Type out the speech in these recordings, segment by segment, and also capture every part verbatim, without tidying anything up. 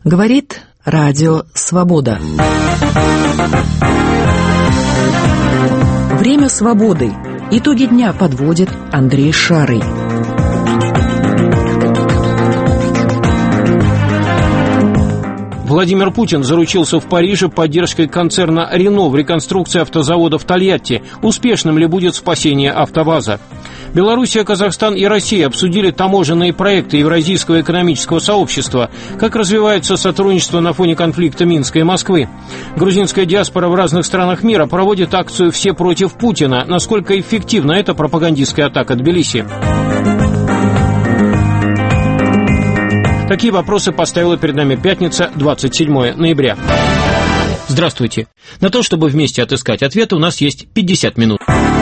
Говорит Радио Свобода. Время свободы. Итоги дня подводит Андрей Шарый. Владимир Путин заручился в Париже поддержкой концерна «Рено» в реконструкции автозавода в Тольятти. Успешным ли будет спасение «АвтоВАЗа»? Белоруссия, Казахстан и Россия обсудили таможенные проекты Евразийского экономического сообщества. Как развивается сотрудничество на фоне конфликта Минска и Москвы? Грузинская диаспора в разных странах мира проводит акцию «Все против Путина». Насколько эффективна эта пропагандистская атака Тбилиси? Такие вопросы поставила перед нами пятница, двадцать седьмое ноября. Здравствуйте. На то, чтобы вместе отыскать ответы, у нас есть пятьдесят минут.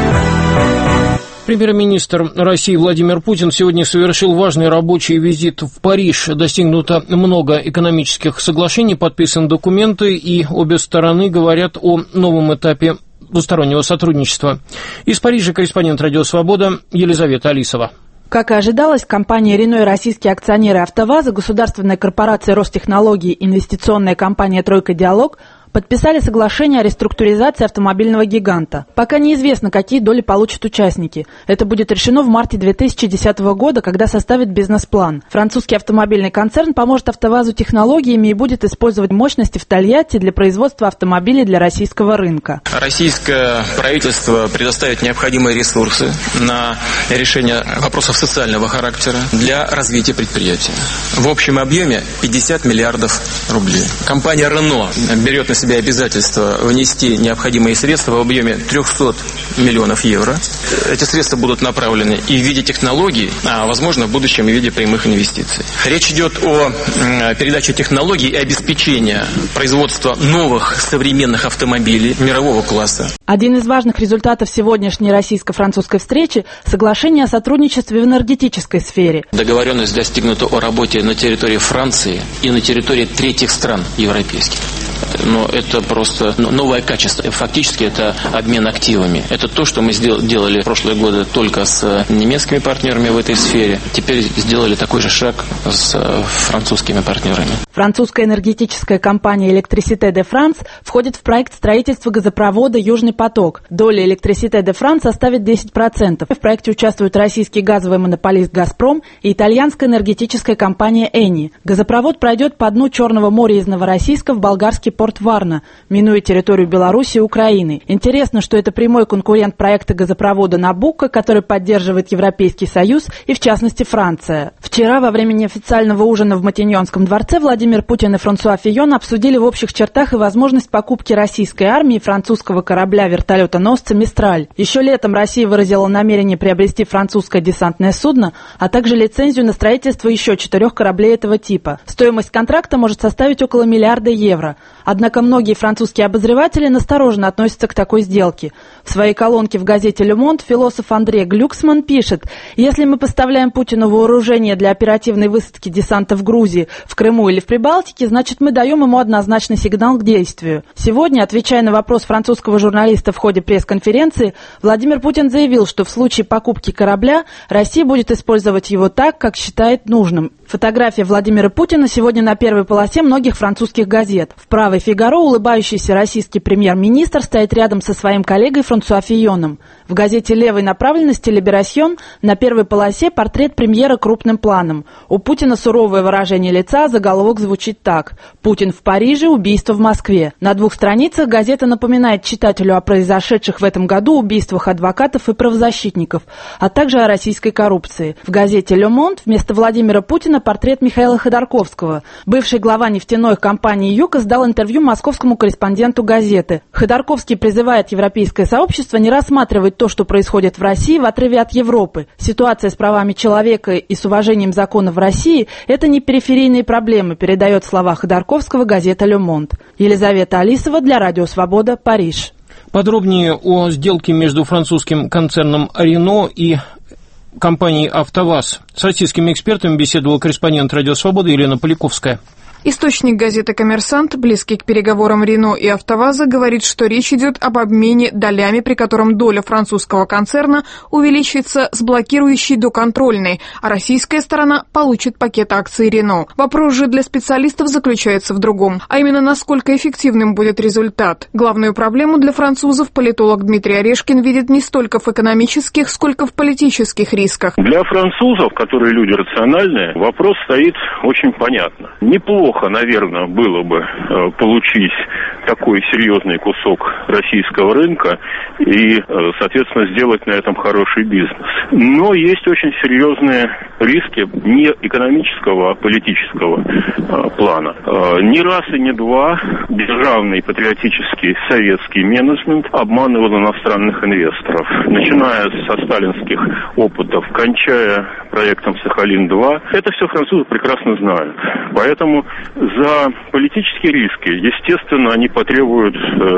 Премьер-министр России Владимир Путин сегодня совершил важный рабочий визит в Париж. Достигнуто много экономических соглашений, подписаны документы, и обе стороны говорят о новом этапе двустороннего сотрудничества. Из Парижа корреспондент «Радио Свобода» Елизавета Алисова. Как и ожидалось, компания «Рено» и российские акционеры «АвтоВАЗа», государственная корпорация «Ростехнологии», инвестиционная компания «Тройка Диалог» подписали соглашение о реструктуризации автомобильного гиганта. Пока неизвестно, какие доли получат участники. Это будет решено в марте две тысячи десятого года, когда составит бизнес-план. Французский автомобильный концерн поможет «АвтоВАЗу» технологиями и будет использовать мощности в Тольятти для производства автомобилей для российского рынка. Российское правительство предоставит необходимые ресурсы на решение вопросов социального характера для развития предприятия. В общем объеме пятьдесят миллиардов рублей. Компания «Рено» берет на себя обязательство внести необходимые средства в объеме триста миллионов евро. Эти средства будут направлены и в виде технологий, а возможно в будущем и в виде прямых инвестиций. Речь идет о передаче технологий и обеспечении производства новых современных автомобилей мирового класса. Один из важных результатов сегодняшней российско-французской встречи – соглашение о сотрудничестве в энергетической сфере. Договоренность достигнута о работе на территории Франции и на территории третьих стран европейских. Но это просто новое качество. Фактически это обмен активами. Это то, что мы сделали в прошлые годы только с немецкими партнерами в этой сфере. Теперь сделали такой же шаг с французскими партнерами. Французская энергетическая компания «Электрисите де Франс» входит в проект строительства газопровода «Южный поток». Доля «Электрисите де Франс» составит десять процентов. В проекте участвуют российский газовый монополист «Газпром» и итальянская энергетическая компания «Эни». Газопровод пройдет по дну Черного моря из Новороссийска в болгарский порт Варна, минуя территорию Беларуси и Украины. Интересно, что это прямой конкурент проекта газопровода «Набуко», который поддерживает Европейский Союз и, в частности, Франция. Вчера, во время неофициального ужина в Матиньонском дворце, Владимир Путин и Франсуа Фийон обсудили в общих чертах и возможность покупки российской армии французского корабля-вертолетоносца «Мистраль». Еще летом Россия выразила намерение приобрести французское десантное судно, а также лицензию на строительство еще четырех кораблей этого типа. Стоимость контракта может составить около миллиарда евро. Однако многие французские обозреватели настороженно относятся к такой сделке. В своей колонке в газете «Ле Монт» философ Андрей Глюксман пишет: «Если мы поставляем Путину вооружение для оперативной высадки десанта в Грузии, в Крыму или в Прибалтике, значит, мы даем ему однозначный сигнал к действию». Сегодня, отвечая на вопрос французского журналиста в ходе пресс-конференции, Владимир Путин заявил, что в случае покупки корабля Россия будет использовать его так, как считает нужным. Фотография Владимира Путина сегодня на первой полосе многих французских газет. В правой «Фигаро» улыбающийся российский премьер-министр стоит рядом со своим коллегой Франсуа Фийоном. В газете левой направленности «Либерасьон» на первой полосе портрет премьера крупным планом. У Путина суровое выражение лица, заголовок звучит так: «Путин в Париже, убийство в Москве». На двух страницах газета напоминает читателю о произошедших в этом году убийствах адвокатов и правозащитников, а также о российской коррупции. В газете «Ле Монт» вместо Владимира Путина портрет Михаила Ходорковского. Бывший глава нефтяной компании «ЮКОС» дал интервью московскому корреспонденту газеты. Ходорковский призывает европейское сообщество не рассматривать то, что происходит в России, в отрыве от Европы. Ситуация с правами человека и с уважением закона в России – это не периферийные проблемы, передает слова Ходорковского газета «Ле Монт». Елизавета Алисова для Радио Свобода, Париж. Подробнее о сделке между французским концерном «Рено» и компанией «АвтоВАЗ» с российскими экспертами беседовала корреспондент «Радио Свобода» Елена Поляковская. Источник газеты «Коммерсант», близкий к переговорам Рено и АвтоВАЗа, говорит, что речь идет об обмене долями, при котором доля французского концерна увеличится с блокирующей до контрольной, а российская сторона получит пакет акций Рено. Вопрос же для специалистов заключается в другом, а именно насколько эффективным будет результат. Главную проблему для французов политолог Дмитрий Орешкин видит не столько в экономических, сколько в политических рисках. Для французов, которые люди рациональные, вопрос стоит очень понятно. Неплохо, наверное, было бы э, получить такой серьезный кусок российского рынка и, э, соответственно, сделать на этом хороший бизнес. Но есть очень серьезные риски не экономического, а политического э, плана. Э, ни раз и не два державный патриотический советский менеджмент обманывал иностранных инвесторов. Начиная со сталинских опытов, кончая проектом Сахалин-два, это все французы прекрасно знают. Поэтому за политические риски, естественно, они потребуют э,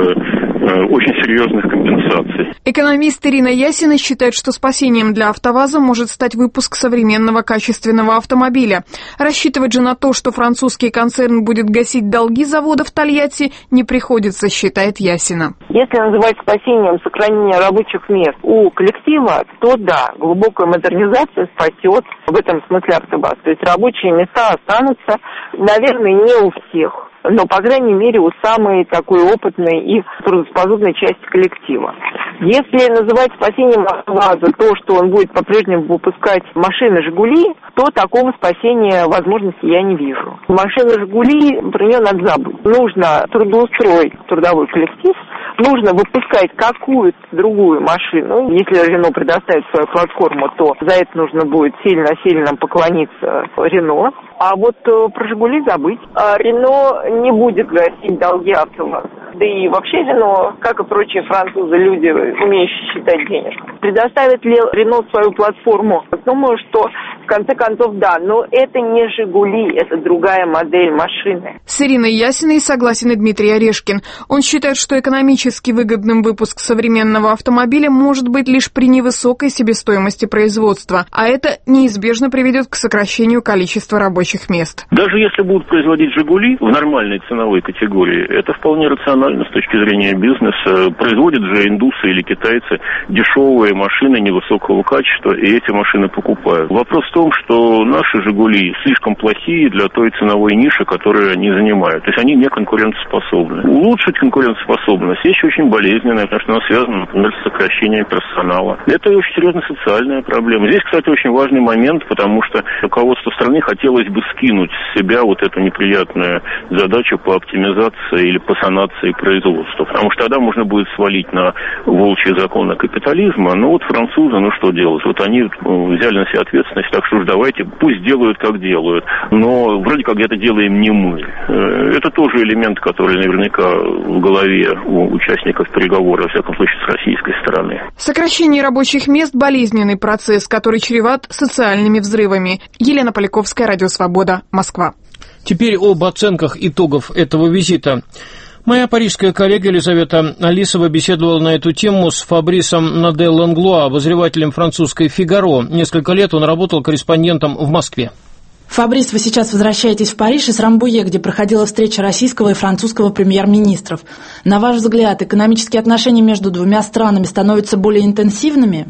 э, очень серьезных компенсаций. Экономист Ирина Ясина считает, что спасением для АвтоВАЗа может стать выпуск современного качественного автомобиля. Рассчитывать же на то, что французский концерн будет гасить долги завода в Тольятти, не приходится, считает Ясина. Если называть спасением сохранение рабочих мест у коллектива, то да, глубокая модернизация спасет в этом смысле АвтоВАЗ. То есть рабочие места останутся, наверное, не у всех, но, по крайней мере, у самой такой опытной и трудоспособной части коллектива. Если называть спасением АвтоВАЗа то, что он будет по-прежнему выпускать машины «Жигули», то такого спасения возможности я не вижу. Машина «Жигули», про нее надо забыть. Нужно трудоустроить трудовой коллектив, нужно выпускать какую-то другую машину. Если Рено предоставит свою платформу, то за это нужно будет сильно-сильно поклониться Рено. А вот э, про «Жигули» забыть. А Рено не будет гасить долги АвтоВАЗа. Да и вообще Рено, как и прочие французы, люди, умеющие считать денежку. Предоставит ли Рено свою платформу? Думаю, что в конце концов да, но это не «Жигули», это другая модель машины. С Ириной Ясиной согласен и Дмитрий Орешкин. Он считает, что экономически выгодным выпуск современного автомобиля может быть лишь при невысокой себестоимости производства, а это неизбежно приведет к сокращению количества рабочих мест. Даже если будут производить «Жигули» в нормальной ценовой категории, это вполне рационально с точки зрения бизнеса. Производят же индусы или китайцы дешевые машины невысокого качества, и эти машины покупают. Вопрос в том, что наши «Жигули» слишком плохие для той ценовой ниши, которую они занимают. То есть они не конкурентоспособны. Улучшить конкурентоспособность вещь очень болезненная, потому что она связана, например, с сокращением персонала. Это очень серьезная социальная проблема. Здесь, кстати, очень важный момент, потому что руководству страны хотелось бы скинуть с себя вот эту неприятную задачу по оптимизации или по санации производства. Потому что тогда можно будет свалить на волчьи законы капитализма. Ну вот французы, ну что делать? Вот они взяли на себя ответственность, так что уж давайте, пусть делают, как делают. Но вроде как это делаем не мы. Это тоже элемент, который наверняка в голове у участников переговоров, во всяком случае, с российской стороны. Сокращение рабочих мест – болезненный процесс, который чреват социальными взрывами. Елена Поляковская, Радио Свобода, Москва. Теперь об оценках итогов этого визита. Моя парижская коллега Елизавета Алисова беседовала на эту тему с Фабрисом Наде-Ланглуа, обозревателем французской «Фигаро». Несколько лет он работал корреспондентом в Москве. Фабрис, вы сейчас возвращаетесь в Париж из Рамбуе, где проходила встреча российского и французского премьер-министров. На ваш взгляд, экономические отношения между двумя странами становятся более интенсивными?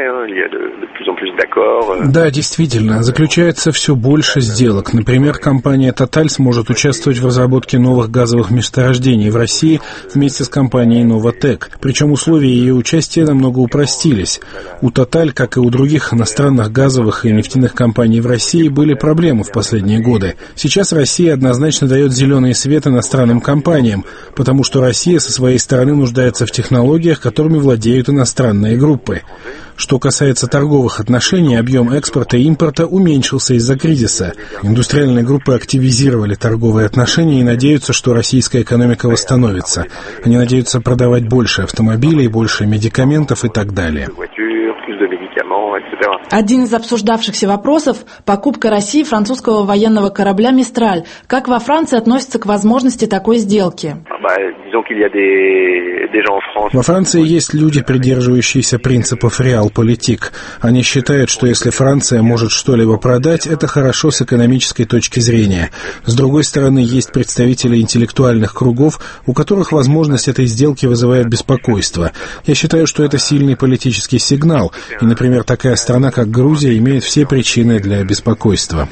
Да, действительно, заключается все больше сделок. Например, компания Total сможет участвовать в разработке новых газовых месторождений в России вместе с компанией Novatek. Причем условия ее участия намного упростились. У Total, как и у других иностранных газовых и нефтяных компаний в России, были проблемы в последние годы. Сейчас Россия однозначно дает зеленый свет иностранным компаниям, потому что Россия со своей стороны нуждается в технологиях, которыми владеют иностранные группы. Что касается торговых отношений, объем экспорта и импорта уменьшился из-за кризиса. Индустриальные группы активизировали торговые отношения и надеются, что российская экономика восстановится. Они надеются продавать больше автомобилей, больше медикаментов и так далее. Один из обсуждавшихся вопросов – покупка России французского военного корабля «Мистраль». Как во Франции относятся к возможности такой сделки? Во Франции есть люди, придерживающиеся принципов реалполитик. Они считают, что если Франция может что-либо продать, это хорошо с экономической точки зрения. С другой стороны, есть представители интеллектуальных кругов, у которых возможность этой сделки вызывает беспокойство. Я считаю, что это сильный политический сигнал, и, например, такая страна, как Грузия, имеет все причины для беспокойства.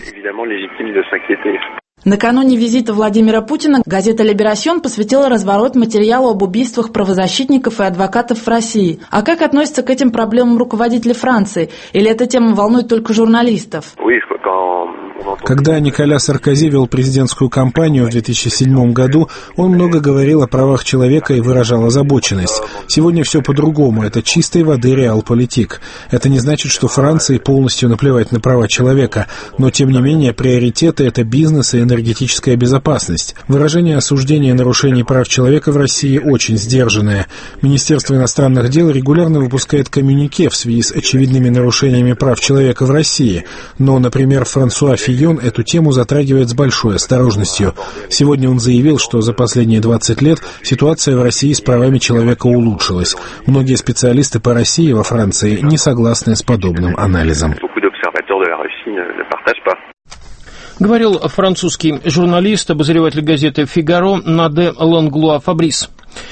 Накануне визита Владимира Путина газета «Либерасьон» посвятила разворот материалу об убийствах правозащитников и адвокатов в России. А как относятся к этим проблемам руководители Франции? Или эта тема волнует только журналистов? Когда Николя Саркози вел президентскую кампанию в две тысячи седьмом году, он много говорил о правах человека и выражал озабоченность. Сегодня все по-другому, это чистой воды реалполитик. Это не значит, что Франции полностью наплевать на права человека, но тем не менее приоритеты — это бизнес и энергетическая безопасность. Выражение осуждения нарушений прав человека в России очень сдержанное. Министерство иностранных дел регулярно выпускает коммюнике в связи с очевидными нарушениями прав человека в России. Но, например, Франсуа Фийон эту тему затрагивает с большой осторожностью. Сегодня он заявил, что за последние двадцать лет ситуация в России с правами человека улучшилась. Многие специалисты по России во Франции не согласны с подобным анализом. Говорил французский журналист, обозреватель газеты «Фигаро» Наде Ланглуа Фабрис.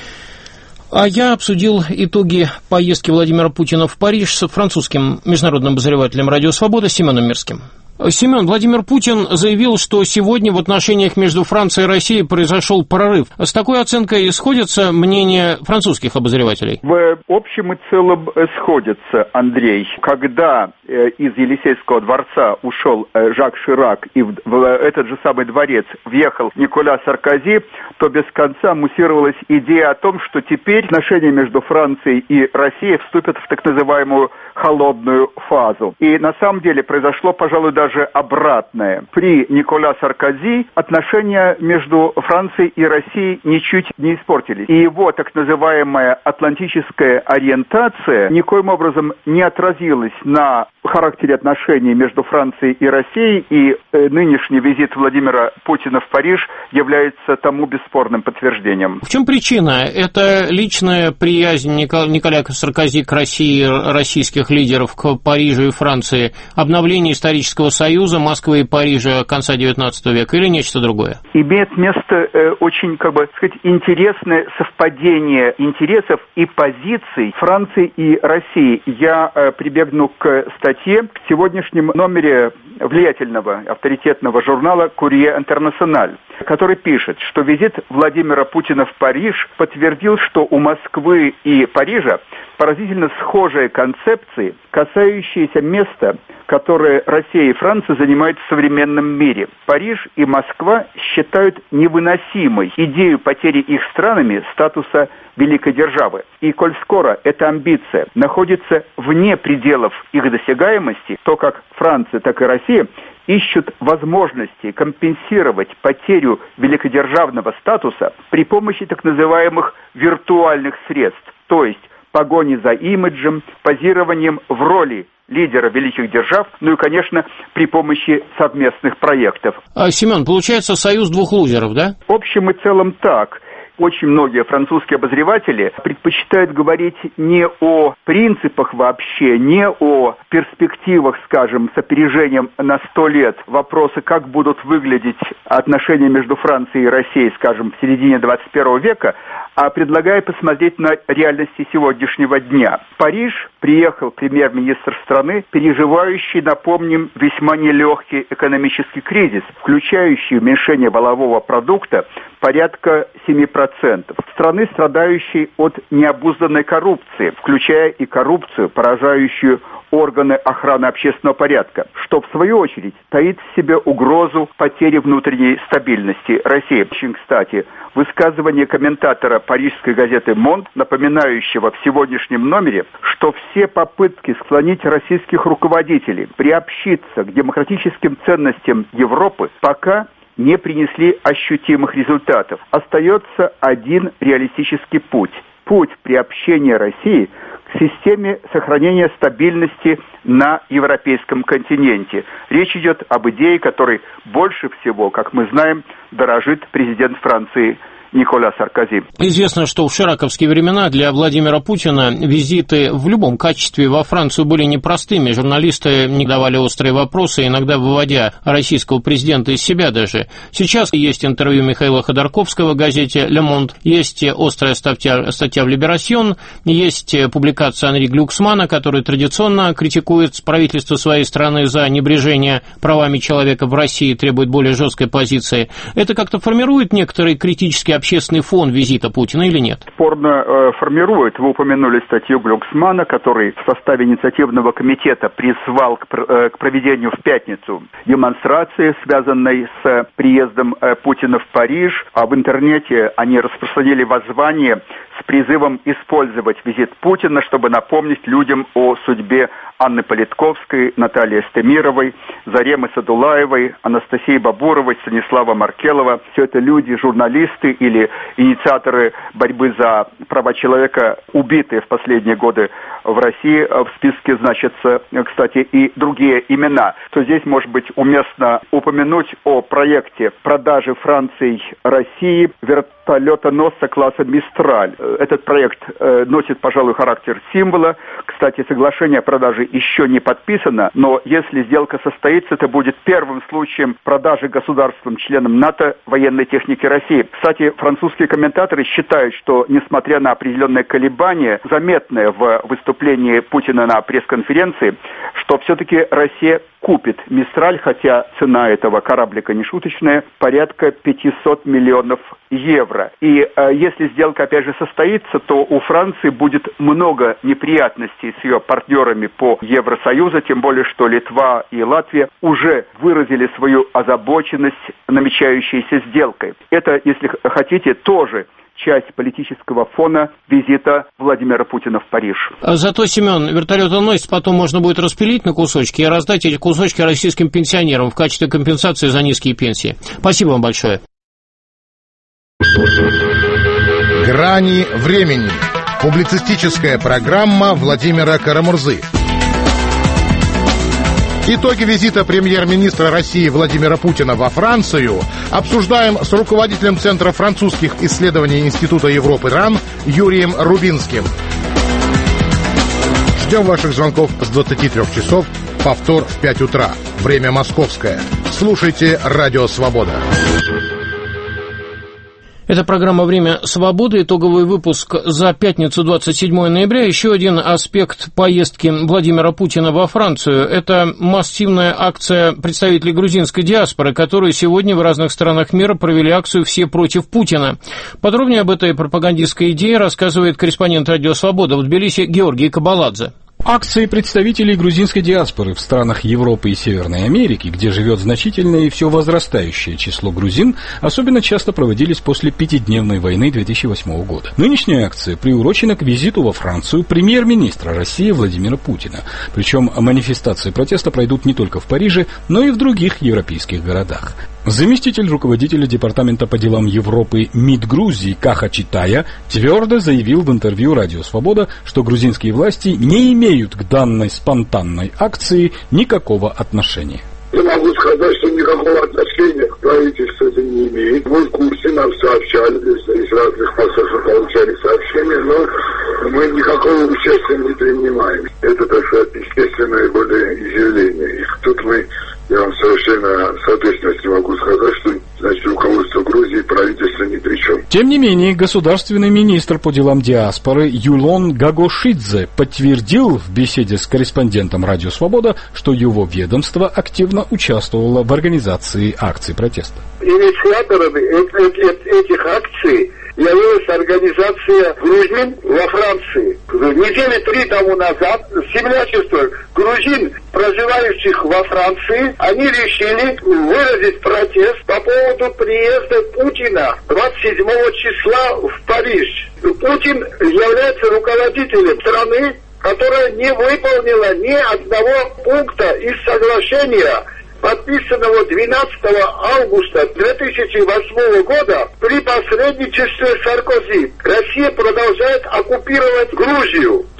А я обсудил итоги поездки Владимира Путина в Париж с французским международным обозревателем «Радио Свобода» Семеном Мирским. Семен, Владимир Путин заявил, что сегодня в отношениях между Францией и Россией произошел прорыв. С такой оценкой сходятся мнения французских обозревателей? В общем и целом сходятся, Андрей. Когда э, из Елисейского дворца ушел э, Жак Ширак и в, в этот же самый дворец въехал Николя Саркози, то без конца муссировалась идея о том, что теперь отношения между Францией и Россией вступят в так называемую холодную фазу. И на самом деле произошло, пожалуй, даже обратное. При Николя Саркози отношения между Францией и Россией ничуть не испортились. И его так называемая атлантическая ориентация никоим образом не отразилась на характере отношений между Францией и Россией, и э, нынешний визит Владимира Путина в Париж является тому бесспорным подтверждением. В чем причина? Это личная приязнь Николя Саркози к России, российских лидеров к Парижу и Франции, обновление исторического союза Москвы и Парижа конца девятнадцатого века или нечто другое? Имеет место э, очень, как бы сказать, интересное совпадение интересов и позиций Франции и России. Я э, прибегну к статье в сегодняшнем номере влиятельного авторитетного журнала «Курье Интернациональ», который пишет, что визит Владимира Путина в Париж подтвердил, что у Москвы и Парижа поразительно схожие концепции, касающиеся места, которое Россия и Франция занимают в современном мире. Париж и Москва считают невыносимой идею потери их странами статуса великой державы. И коль скоро эта амбиция находится вне пределов их досягаемости, то как Франция, так и Россия ищут возможности компенсировать потерю великодержавного статуса при помощи так называемых виртуальных средств, то есть погони за имиджем, позированием в роли лидера великих держав, ну и, конечно, при помощи совместных проектов. А, Семен, получается союз двух лузеров, да? В общем и целом так. Очень многие французские обозреватели предпочитают говорить не о принципах вообще, не о перспективах, скажем, с опережением на сто лет. Вопросы, как будут выглядеть отношения между Францией и Россией, скажем, в середине двадцать первого века, а предлагаю посмотреть на реальности сегодняшнего дня. В Париж приехал премьер-министр страны, переживающий, напомним, весьма нелегкий экономический кризис, включающий уменьшение валового продукта порядка семь процентов. Страны, страдающей от необузданной коррупции, включая и коррупцию, поражающую органы охраны общественного порядка, что в свою очередь таит в себе угрозу потери внутренней стабильности России. Очень кстати, высказывание комментатора парижской газеты «Монт», напоминающего в сегодняшнем номере, что все попытки склонить российских руководителей приобщиться к демократическим ценностям Европы пока не принесли ощутимых результатов. Остается один реалистический путь. Путь приобщения России к системе сохранения стабильности на европейском континенте. Речь идет об идее, которой больше всего, как мы знаем, дорожит президент Франции Николя Саркози. Известно, что в шираковские времена для Владимира Путина визиты в любом качестве во Францию были непростыми. Журналисты не давали острые вопросы, иногда выводя российского президента из себя даже. Сейчас есть интервью Михаила Ходорковского в газете «Ле Монд», есть острая статья, статья в «Либерасьон», есть публикация Анри Глюксмана, который традиционно критикует правительство своей страны за небрежение правами человека в России, требует более жесткой позиции. Это как-то формирует некоторый критический общественный фон визита Путина или нет? Спорно э, формирует. Вы упомянули статью Глюксмана, который в составе инициативного комитета призвал к, э, к проведению в пятницу демонстрации, связанной с приездом э, Путина в Париж. А в интернете они распространили воззвание с призывом использовать визит Путина, чтобы напомнить людям о судьбе Анны Политковской, Натальи Эстемировой, Заремы Садулаевой, Анастасии Бабуровой, Станислава Маркелова. Все это люди, журналисты или инициаторы борьбы за права человека, убитые в последние годы в России. В списке значатся, кстати, и другие имена. То здесь, может быть, уместно упомянуть о проекте продажи Францией России вертолетоносца класса «Мистраль». Этот проект э, носит, пожалуй, характер символа. Кстати, соглашение о продаже еще не подписано, но если сделка состоится, это будет первым случаем продажи государствам-членам НАТО военной техники России. Кстати, французские комментаторы считают, что, несмотря на определенные колебания, заметные в выступлении Путина на пресс-конференции, что все-таки Россия купит «Мистраль», хотя цена этого кораблика не шуточная, порядка пятьсот миллионов евро. И э, если сделка, опять же, состоится, то у Франции будет много неприятностей с ее партнерами по Евросоюзу, тем более, что Литва и Латвия уже выразили свою озабоченность намечающейся сделкой. Это, если хотите, тоже часть политического фона визита Владимира Путина в Париж. Зато, Семен, вертолетоносец потом можно будет распилить на кусочки и раздать эти кусочки российским пенсионерам в качестве компенсации за низкие пенсии. Спасибо вам большое. «Грани времени». Публицистическая программа Владимира Карамурзы. Итоги визита премьер-министра России Владимира Путина во Францию обсуждаем с руководителем Центра французских исследований Института Европы РАН Юрием Рубинским. Ждем ваших звонков с двадцати трёх часов, повтор в пять утра. Время московское. Слушайте «Радио Свобода». Это программа «Время свободы», итоговый выпуск за пятницу, двадцать седьмое ноября. Еще один аспект поездки Владимира Путина во Францию – это массивная акция представителей грузинской диаспоры, которые сегодня в разных странах мира провели акцию «Все против Путина». Подробнее об этой пропагандистской идее рассказывает корреспондент «Радио Свобода» в Тбилиси Георгий Кабаладзе. Акции представителей грузинской диаспоры в странах Европы и Северной Америки, где живет значительное и все возрастающее число грузин, особенно часто проводились после пятидневной войны две тысячи восьмого года. Нынешняя акция приурочена к визиту во Францию премьер-министра России Владимира Путина. Причем манифестации протеста пройдут не только в Париже, но и в других европейских городах. Заместитель руководителя Департамента по делам Европы МИД Грузии Каха Читая твердо заявил в интервью «Радио Свобода», что грузинские власти не имеют к данной спонтанной акции никакого отношения. Я могу сказать, что никакого отношения к правительству это не имеет. Мы в курсе, нам сообщали, из разных пассажиров получали сообщения, но мы никакого участия не принимаем. Это, так сказать, естественное более изъявление их. Тут мы, я вам совершенно с ответственностью могу сказать, что, значит, руководство Грузии, правительство ни при чем. Тем не менее, государственный министр по делам диаспоры Юлон Гагошидзе подтвердил в беседе с корреспондентом «Радио Свобода», что его ведомство активно участвовало в организации акций протеста. Инициаторами этих акций явилась организация грузин во Франции. Недели три тому назад землячество грузин, проживающих во Франции, они решили выразить протест по поводу приезда Путина двадцать седьмого числа в Париж. Путин является руководителем страны, которая не выполнила ни одного пункта из соглашения, подписанного двенадцатого августа две тысячи восьмого года при посредничестве Саркози. Россия продолжает оккупировать Грузию.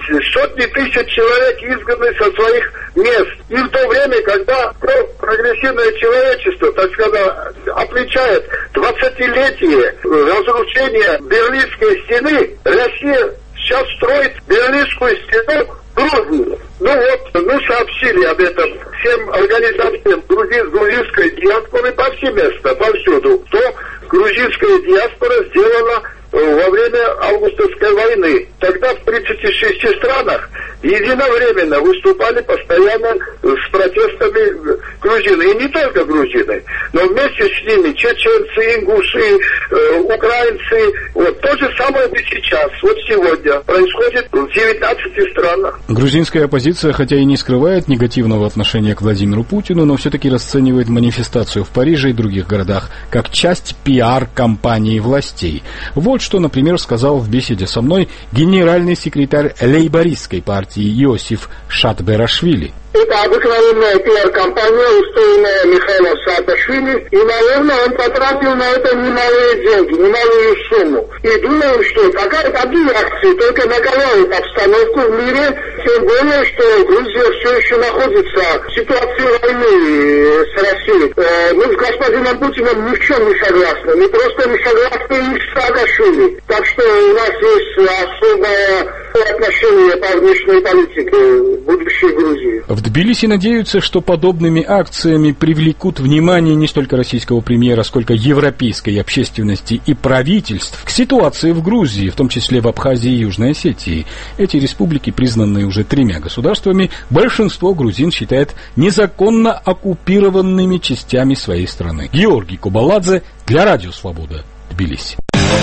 сотни тысяч человек изгнаны со своих мест. И в то время, когда прогрессивное человечество, так сказать, отмечает двадцатилетие разрушения Берлинской стены, Россия сейчас строит Берлинскую стену в Грузии. Ну вот, мы сообщили об этом всем организациям грузин, грузинской диаспоры повсеместно, повсюду, что грузинская диаспора сделала во время августовской войны. Тогда в тридцати шести странах единовременно выступали постоянно с протестами грузины. И не только грузины, но вместе с ними чеченцы, ингуши, э, украинцы. Вот то же самое и сейчас, вот сегодня, происходит в девятнадцати странах. Грузинская оппозиция, хотя и не скрывает негативного отношения к Владимиру Путину, но все-таки расценивает манифестацию в Париже и других городах как часть пиар-кампании властей. Вот что, например, сказал в беседе со мной генеральный секретарь лейбористской партии Иосиф Шатберашвили. Это обыкновенная пиар-компания, устроенная Михаилом Саакашвили, и, наверное, он потратил на это немалые деньги, немалую сумму. И думаем, что такая одни акции только накаляют обстановку в мире, тем более, что Грузия все еще находится в ситуации войны с Россией. Мы с господином Путиным ни в чем не согласны, мы просто не согласны и с Саакашвили. Так что у нас есть особое отношение по внешней политике будущей Грузии. В Тбилиси надеются, что подобными акциями привлекут внимание не столько российского премьера, сколько европейской общественности и правительств к ситуации в Грузии, в том числе в Абхазии и Южной Осетии. Эти республики, признанные уже тремя государствами, большинство грузин считает незаконно оккупированными частями своей страны. Георгий Кубаладзе для Радио Свобода, Тбилиси.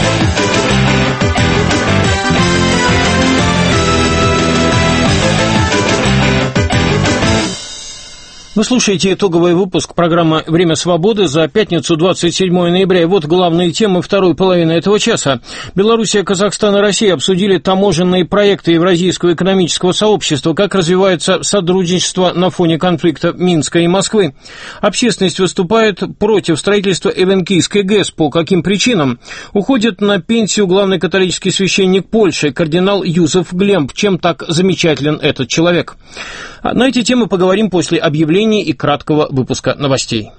Вы слушаете итоговый выпуск программы «Время свободы» за пятницу, двадцать седьмое ноября. И вот главные темы второй половины этого часа. Белоруссия, Казахстан и Россия обсудили таможенные проекты Евразийского экономического сообщества, как развивается сотрудничество на фоне конфликта Минска и Москвы. Общественность выступает против строительства Эвенкийской ГЭС. По каким причинам? Уходит на пенсию главный католический священник Польши, кардинал Юзеф Глемб. Чем так замечателен этот человек? На эти темы поговорим после объявлений и краткого выпуска новостей.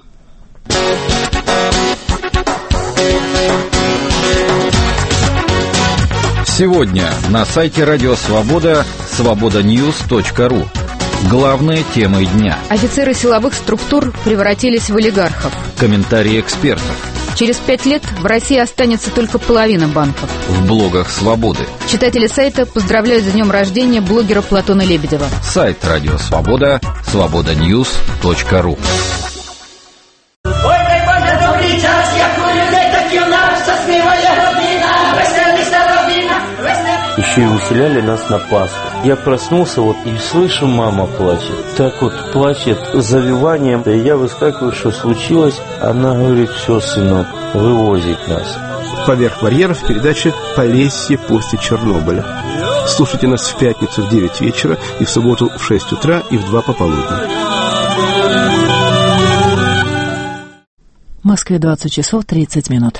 Сегодня на сайте Радио Свобода свобода ньюс точка ру. Главные темы дня. Офицеры силовых структур превратились в олигархов. Комментарии экспертов. Через пять лет в России останется только половина банков. В блогах Свободы. Читатели сайта поздравляют с днем рождения блогера Платона Лебедева. Сайт Радио Свобода свобода ньюс точка ру. Ой, дай Боже, добрый час, як у людей, так и у нас щасливая родина, веселися родина, веселися. Еще и выселяли нас на Пасху. Я проснулся вот и слышу, мама плачет. Так вот плачет завыванием. Я выскакиваю, что случилось. Она говорит: все, сынок, вывозить нас. Поверх барьеров передача «Полесье после Чернобыля». Слушайте нас в пятницу в девять вечера и в субботу в шесть утра и в два пополудни. В Москве двадцать часов тридцать минут.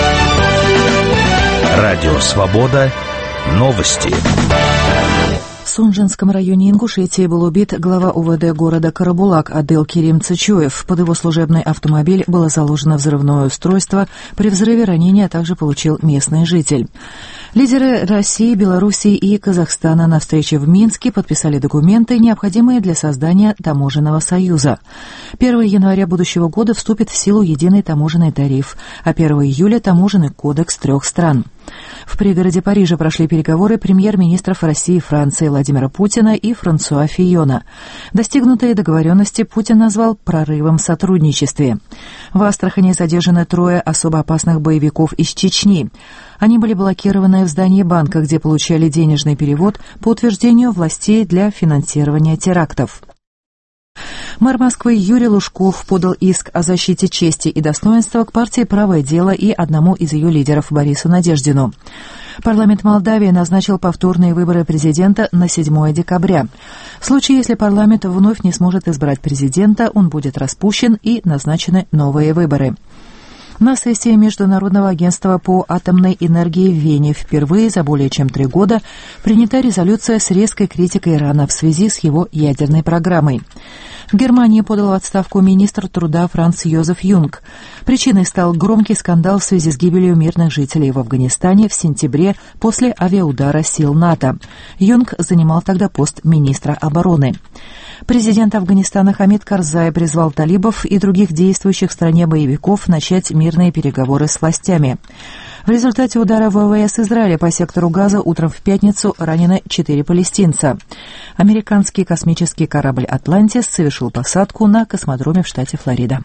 Радио «Свобода». Новости. В Сунжинском районе Ингушетии был убит глава УВД города Карабулак Адел Керим Цычуев. Под его служебный автомобиль было заложено взрывное устройство. При взрыве ранения также получил местный житель. Лидеры России, Белоруссии и Казахстана на встрече в Минске подписали документы, необходимые для создания таможенного союза. первого января будущего года вступит в силу единый таможенный тариф, а первого июля таможенный кодекс трех стран. В пригороде Парижа прошли переговоры премьер-министров России и Франции Владимира Путина и Франсуа Фийона. Достигнутые договоренности Путин назвал прорывом в сотрудничестве. В Астрахани задержаны трое особо опасных боевиков из Чечни. Они были блокированы в здании банка, где получали денежный перевод по утверждению властей для финансирования терактов. Мэр Москвы Юрий Лужков подал иск о защите чести и достоинства к партии «Правое дело» и одному из ее лидеров Борису Надеждину. Парламент Молдавии назначил повторные выборы президента на седьмое декабря. В случае, если парламент вновь не сможет избрать президента, он будет распущен и назначены новые выборы. На сессии Международного агентства по атомной энергии в Вене впервые за более чем три года принята резолюция с резкой критикой Ирана в связи с его ядерной программой. В Германии подал в отставку министр труда Франц Йозеф Юнг. Причиной стал громкий скандал в связи с гибелью мирных жителей в Афганистане в сентябре после авиаудара сил НАТО. Юнг занимал тогда пост министра обороны. Президент Афганистана Хамид Карзай призвал талибов и других действующих в стране боевиков начать мирные переговоры с властями. В результате удара ВВС Израиля по сектору Газа утром в пятницу ранены четыре палестинца. Американский космический корабль «Атлантис» совершил посадку на космодроме в штате Флорида.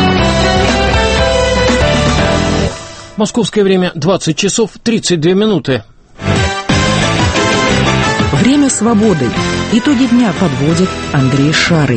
Московское время двадцать часов тридцать две минуты. Время свободы. Итоги дня подводит Андрей Шарый.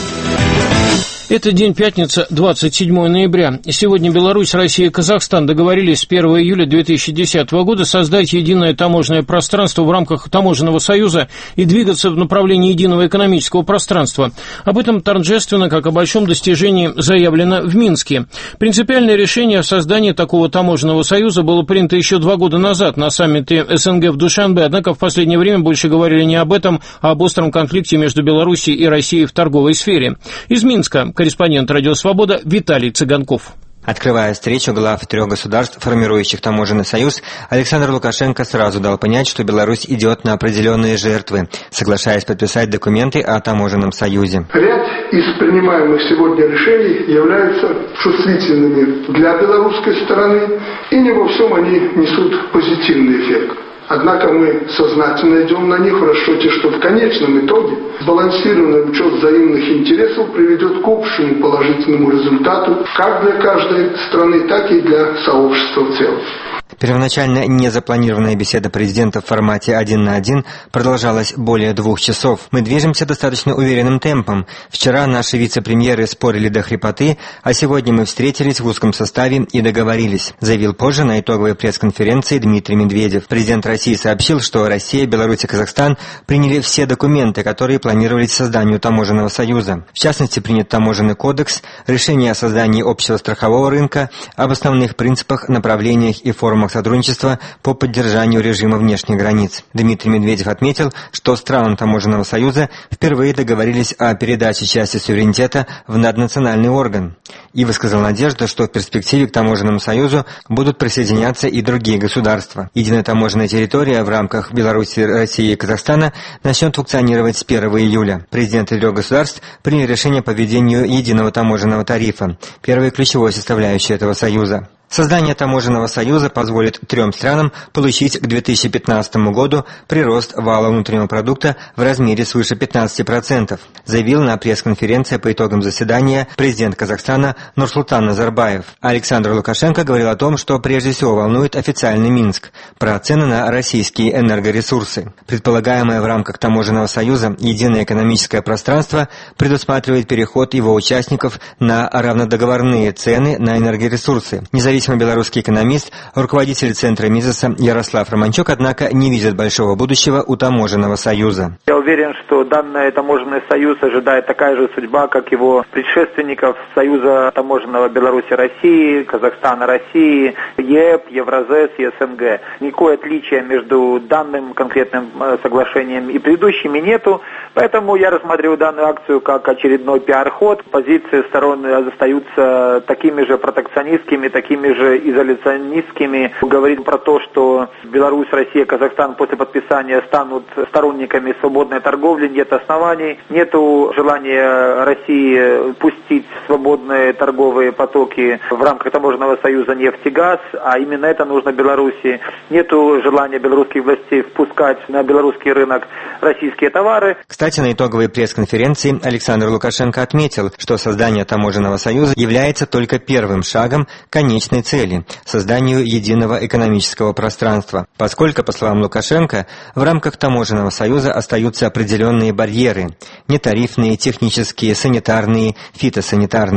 Это день пятница, двадцать седьмого ноября. Сегодня Беларусь, Россия и Казахстан договорились с первого июля две тысячи десятого года создать единое таможенное пространство в рамках таможенного союза и двигаться в направлении единого экономического пространства. Об этом торжественно, как о большом достижении, заявлено в Минске. Принципиальное решение о создании такого таможенного союза было принято еще два года назад на саммите СНГ в Душанбе, однако в последнее время больше говорили не об этом, а об остром конфликте между Белоруссией и Россией в торговой сфере. Из Минска корреспондент «Радио Свобода» Виталий Цыганков. Открывая встречу глав трех государств, формирующих таможенный союз, Александр Лукашенко сразу дал понять, что Беларусь идет на определенные жертвы, соглашаясь подписать документы о таможенном союзе. Ряд из принимаемых сегодня решений являются чувствительными для белорусской стороны, и не во всем они несут позитивный эффект. Однако мы сознательно идем на них в расчете, что в конечном итоге сбалансированный учет взаимных интересов приведет к общему положительному результату как для каждой страны, так и для сообщества в целом. Первоначально незапланированная беседа президента в формате один на один продолжалась более двух часов. Мы движемся достаточно уверенным темпом. Вчера наши вице-премьеры спорили до хрипоты, а сегодня мы встретились в узком составе и договорились, заявил позже на итоговой пресс-конференции Дмитрий Медведев. Президент России сообщил, что Россия, Беларусь и Казахстан приняли все документы, которые планировались к созданию таможенного союза. В частности, принят таможенный кодекс, решение о создании общего страхового рынка, об основных принципах, направлениях и формах сотрудничества по поддержанию режима внешних границ. Дмитрий Медведев отметил, что страны таможенного союза впервые договорились о передаче части суверенитета в наднациональный орган и высказал надежду, что в перспективе к таможенному союзу будут присоединяться и другие государства. Единая таможенная территория в рамках Беларуси, России и Казахстана начнет функционировать с первого июля. Президенты трех государств приняли решение по введению единого таможенного тарифа, первой ключевой составляющей этого союза. Создание таможенного союза позволит трем странам получить к две тысячи пятнадцатому году прирост валового внутреннего продукта в размере свыше пятнадцати процентов, заявил на пресс-конференции по итогам заседания президент Казахстана Нурсултан Назарбаев. Александр Лукашенко говорил о том, что прежде всего волнует официальный Минск про цены на российские энергоресурсы. Предполагаемое в рамках таможенного союза единое экономическое пространство предусматривает переход его участников на равнодоговорные цены на энергоресурсы. Независимо белорусский экономист, руководитель Центра Мизеса Ярослав Романчук, однако, не видит большого будущего у таможенного союза. Я уверен, что данный таможенный союз ожидает такая же судьба, как его предшественников Союза таможенного Беларуси-России, Казахстана-России, ЕЭП, Евразес и СНГ. Никакое отличие между данным конкретным соглашением и предыдущими нету, поэтому я рассматриваю данную акцию как очередной пиар-ход. Позиции сторон остаются такими же протекционистскими, такими же изоляционистскими. Говорит про то, что Беларусь, Россия, Казахстан после подписания станут сторонниками свободной торговли, нет оснований. Нету желания России пустить свободные торговые потоки в рамках таможенного союза нефть и газ, а именно это нужно Беларуси. Нету желания белорусских властей впускать на белорусский рынок российские товары. Кстати, на итоговой пресс-конференции Александр Лукашенко отметил, что создание таможенного союза является только первым шагом к конечной цели – созданию единого экономического пространства, поскольку, по словам Лукашенко, в рамках таможенного союза остаются определенные барьеры – нетарифные, технические, санитарные, фитосанитарные.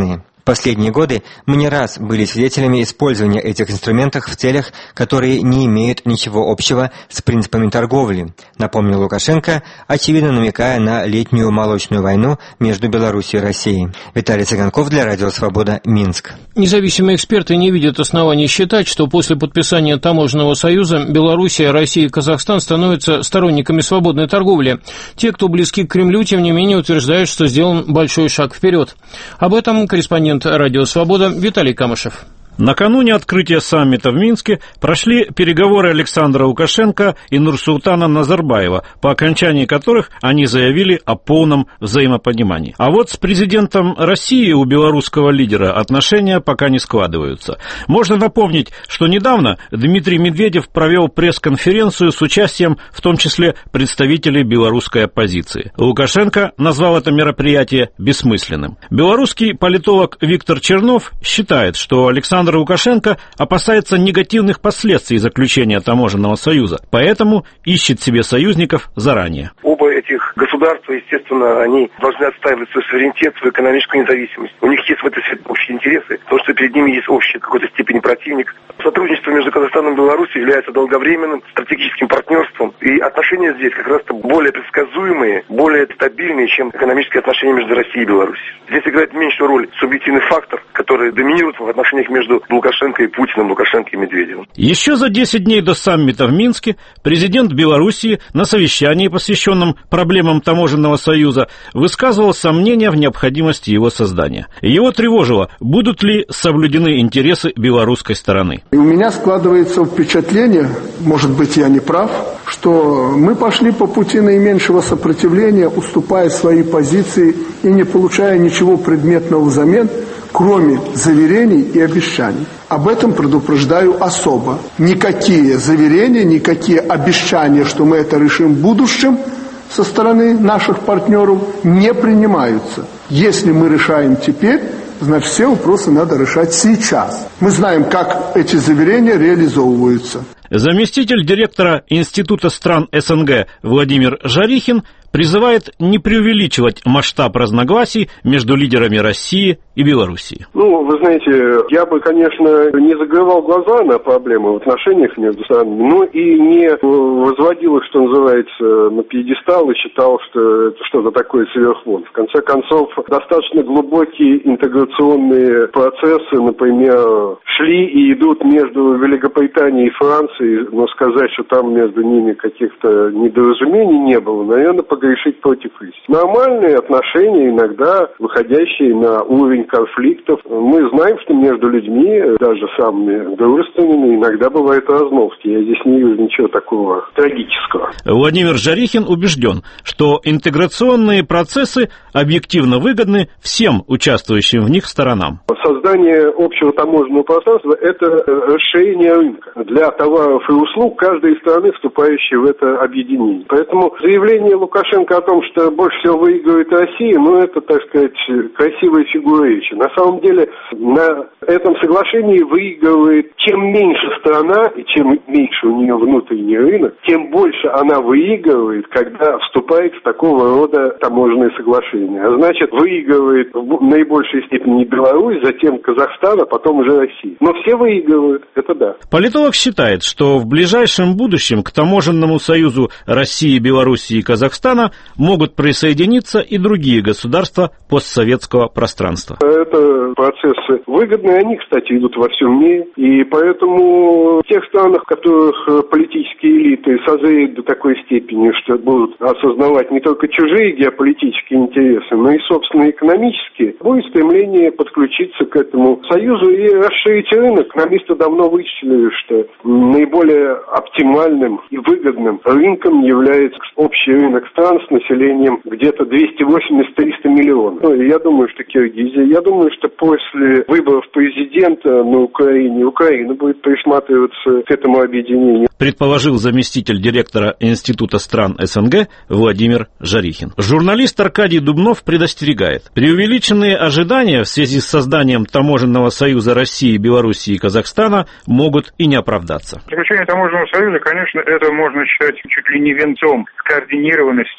последние годы мы не раз были свидетелями использования этих инструментов в целях, которые не имеют ничего общего с принципами торговли, напомнил Лукашенко, очевидно намекая на летнюю молочную войну между Белоруссией и Россией. Виталий Цыганков для Радио Свобода, Минск. Независимые эксперты не видят оснований считать, что после подписания таможенного союза Белоруссия, Россия и Казахстан становятся сторонниками свободной торговли. Те, кто близки к Кремлю, тем не менее утверждают, что сделан большой шаг вперед. Об этом корреспондент Радио Свобода Виталий Камышев. Накануне открытия саммита в Минске прошли переговоры Александра Лукашенко и Нурсултана Назарбаева, по окончании которых они заявили о полном взаимопонимании. А вот с президентом России у белорусского лидера отношения пока не складываются. Можно напомнить, что недавно Дмитрий Медведев провел пресс-конференцию с участием в том числе представителей белорусской оппозиции. Лукашенко назвал это мероприятие бессмысленным. Белорусский политолог Виктор Чернов считает, что Александр Лукашенко опасается негативных последствий заключения таможенного союза, поэтому ищет себе союзников заранее. Оба этих государства, естественно, они должны отстаивать свой суверенитет, свою экономическую независимость. У них есть в этой свете общие интересы, потому что перед ними есть общий в какой-то степени противник. Сотрудничество между Казахстаном и Беларусью является долговременным стратегическим партнерством, и отношения здесь как раз-то более предсказуемые, более стабильные, чем экономические отношения между Россией и Беларусью. Здесь играет меньшую роль субъективный фактор, который доминирует в отношениях между Лукашенко и Путиным, Лукашенко и Медведевым. Еще за десять дней до саммита в Минске президент Белоруссии на совещании, посвященном проблемам таможенного союза, высказывал сомнения в необходимости его создания. Его тревожило, будут ли соблюдены интересы белорусской стороны. И у меня складывается впечатление, может быть, я не прав, что мы пошли по пути наименьшего сопротивления, уступая свои позиции и не получая ничего предметного взамен, кроме заверений и обещаний. Об этом предупреждаю особо. Никакие заверения, никакие обещания, что мы это решим в будущем, со стороны наших партнеров не принимаются. Если мы решаем теперь, значит, все вопросы надо решать сейчас. Мы знаем, как эти заверения реализовываются. Заместитель директора Института стран СНГ Владимир Жарихин призывает не преувеличивать масштаб разногласий между лидерами России и Белоруссии. Ну, вы знаете, я бы, конечно, не закрывал глаза на проблемы в отношениях между странами, но и не возводил их, что называется, на пьедестал и считал, что это что-то такое сверхвон. В конце концов, достаточно глубокие интеграционные процессы, например, шли и идут между Великобританией и Францией, но сказать, что там между ними каких-то недоразумений не было, наверное, погрешить против истины. Нормальные отношения, иногда выходящие на уровень конфликтов. Мы знаем, что между людьми, даже самыми дружественными, иногда бывают размолвки. Я здесь не вижу ничего такого трагического. Владимир Жарихин убежден, что интеграционные процессы объективно выгодны всем участвующим в них сторонам. Создание общего таможенного пространства – это расширение рынка для товаров и услуг каждой из страны, вступающей в это объединение. Поэтому заявление Лукашенко о том, что больше всего выигрывает Россия, ну, это, так сказать, красивая фигура речи. На самом деле, на этом соглашении выигрывает, чем меньше страна, и чем меньше у нее внутренний рынок, тем больше она выигрывает, когда вступает в такого рода таможенные соглашения. А значит, выигрывает в наибольшей степени Беларусь, затем Казахстан, а потом уже Россия. Но все выигрывают, это да. Политолог считает, что в ближайшем будущем к таможенному союзу России, Белоруссии и Казахстана могут присоединиться и другие государства постсоветского пространства. Это процессы выгодные, они, кстати, идут во всем мире, и поэтому в тех странах, в которых политические элиты созреют до такой степени, что будут осознавать не только чужие геополитические интересы, но и собственные экономические, будет стремление подключиться к этому союзу и расширить рынок. Экономисты давно вычислили, что наиболее оптимальным и выгодным рынком является общий рынок стран с населением где-то двести восемьдесят - триста миллионов. Ну, я думаю, что Киргизия, я думаю, что после выборов президента на Украине, Украина будет присматриваться к этому объединению. Предположил заместитель директора Института стран СНГ Владимир Жарихин. Журналист Аркадий Дубнов предостерегает. Преувеличенные ожидания в связи с созданием таможенного союза России, Белоруссии и Казахстана могут и не оправдаться. Заключение таможенного союза, конечно, это можно считать чуть ли не венцом скоординированности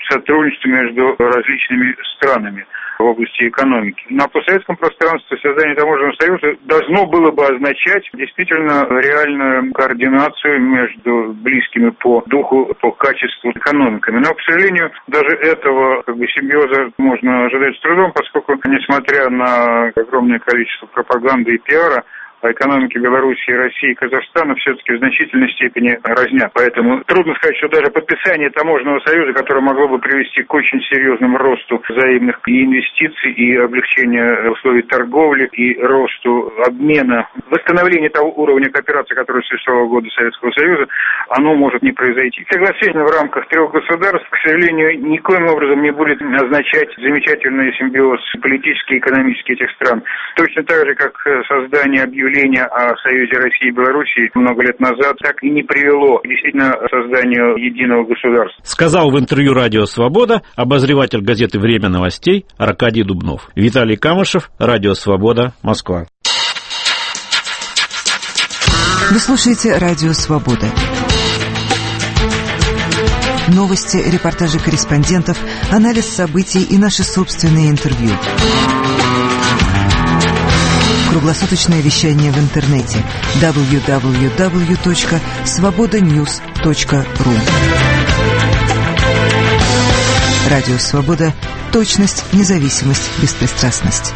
сотрудничество между различными странами в области экономики. На постсоветском пространстве создание таможенного союза должно было бы означать действительно реальную координацию между близкими по духу, по качеству экономиками. Но, к сожалению, даже этого как бы симбиоза можно ожидать с трудом, поскольку, несмотря на огромное количество пропаганды и пиара, а экономики Беларуси, России и Казахстана все-таки в значительной степени разнят. Поэтому трудно сказать, что даже подписание таможенного союза, которое могло бы привести к очень серьезному росту взаимных и инвестиций, и облегчению условий торговли, и росту обмена, восстановление того уровня кооперации, который существовал в годы Советского Союза, оно может не произойти. Соглашение в рамках трех государств, к сожалению, никоим образом не будет означать замечательный симбиоз политический и экономический этих стран. Точно так же, как создание объявления о Союзе России и Белоруссии много лет назад так и не привело к действительно созданию единого государства. Сказал в интервью «Радио Свобода» обозреватель газеты «Время новостей» Аркадий Дубнов. Виталий Камышев, «Радио Свобода», Москва. Вы слушаете «Радио Свобода». Новости, репортажи корреспондентов, анализ событий и наши собственные интервью. Круглосуточное вещание в интернете дабл ю дабл ю дабл ю точка свобода ньюс точка ру. Радио Свобода. Точность, независимость, беспристрастность.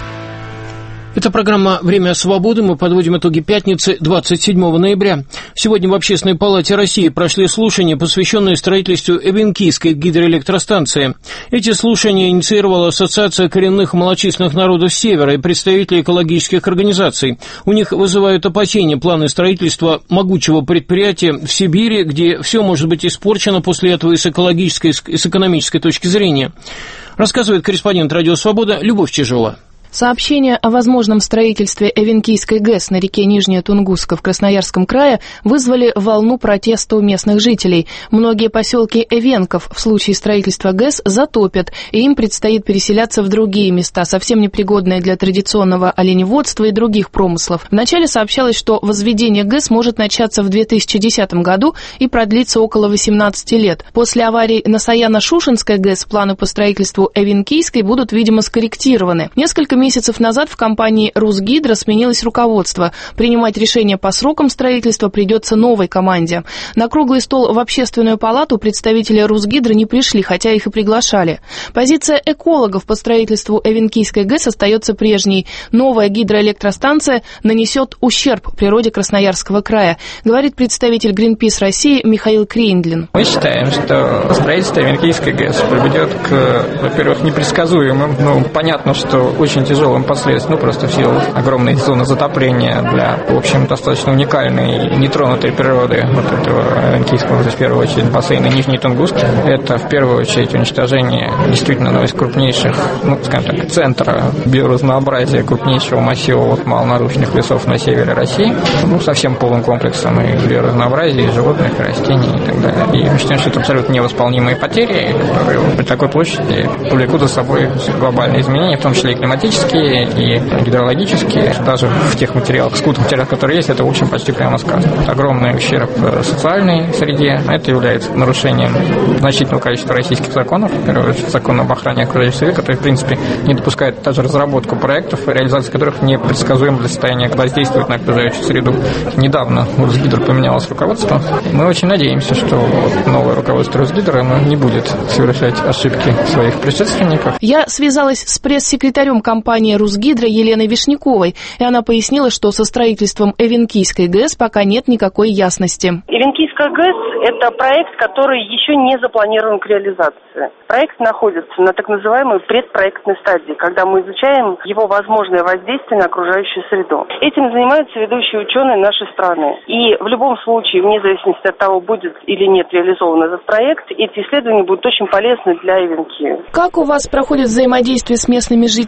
Это программа «Время свободы». Мы подводим итоги пятницы, двадцать седьмого ноября. Сегодня в Общественной палате России прошли слушания, посвященные строительству Эвенкийской гидроэлектростанции. Эти слушания инициировала Ассоциация коренных и малочисленных народов Севера и представители экологических организаций. У них вызывают опасения планы строительства могучего предприятия в Сибири, где все может быть испорчено после этого и с экологической, и с экономической точки зрения. Рассказывает корреспондент «Радио Свобода» Любовь Чижова. Сообщения о возможном строительстве Эвенкийской ГЭС на реке Нижняя Тунгуска в Красноярском крае вызвали волну протеста у местных жителей. Многие поселки эвенков в случае строительства ГЭС затопят, и им предстоит переселяться в другие места, совсем непригодные для традиционного оленеводства и других промыслов. Вначале сообщалось, что возведение ГЭС может начаться в две тысячи десятом году и продлиться около восемнадцати лет. После аварии на Саяно-Шушенской ГЭС планы по строительству Эвенкийской будут, видимо, скорректированы. Несколько месяцев назад в компании «Русгидро» сменилось руководство. Принимать решения по срокам строительства придется новой команде. На круглый стол в Общественную палату представители «Русгидро» не пришли, хотя их и приглашали. Позиция экологов по строительству Эвенкийской ГЭС остается прежней. Новая гидроэлектростанция нанесет ущерб природе Красноярского края, говорит представитель Greenpeace России Михаил Крейндлин. Мы считаем, что строительство Эвенкийской ГЭС приведет к, во-первых, непредсказуемым, ну, понятно, что очень тяжелым последствиям, ну, просто в силу огромной зоны затопления для, в общем, достаточно уникальной и нетронутой природы вот этого Эвенкийского, в первую очередь, бассейна Нижней Тунгуски. Это, в первую очередь, уничтожение действительно одного из крупнейших, ну, скажем так, центра биоразнообразия, крупнейшего массива вот, малонарушенных лесов на севере России, ну, со всем полным комплексом и биоразнообразия, и животных, и растений, и так далее. И мы считаем, что это абсолютно невосполнимые потери, которые при такой площади повлекут за собой глобальные изменения, в том числе и климатические, и гидрологические, даже в тех материалах, скудных материалах, которые есть, это, в общем, почти прямо сказано. Огромный ущерб в социальной среде. Это является нарушением значительного количества российских законов, в первую очередь закон об охране окружающей среды, который, в принципе, не допускает даже разработку проектов, реализация которых непредсказуема для состояния воздействовать на окружающую среду. Недавно у Русгидро поменялось руководство. Мы очень надеемся, что вот новое руководство Русгидро не будет совершать ошибки своих предшественников. Я связалась с пресс-секретарем компании компании «Русгидро» Еленой Вишняковой, и она пояснила, что со строительством Эвенкийской ГЭС пока нет никакой ясности. Эвенкийская ГЭС – это проект, который еще не запланирован к реализации. Проект находится на так называемой предпроектной стадии, когда мы изучаем его возможное воздействие на окружающую среду. Этим занимаются ведущие ученые нашей страны. И в любом случае, вне зависимости от того, будет или нет реализован этот проект, эти исследования будут очень полезны для Эвенки. Как у вас проходит взаимодействие с местными жителями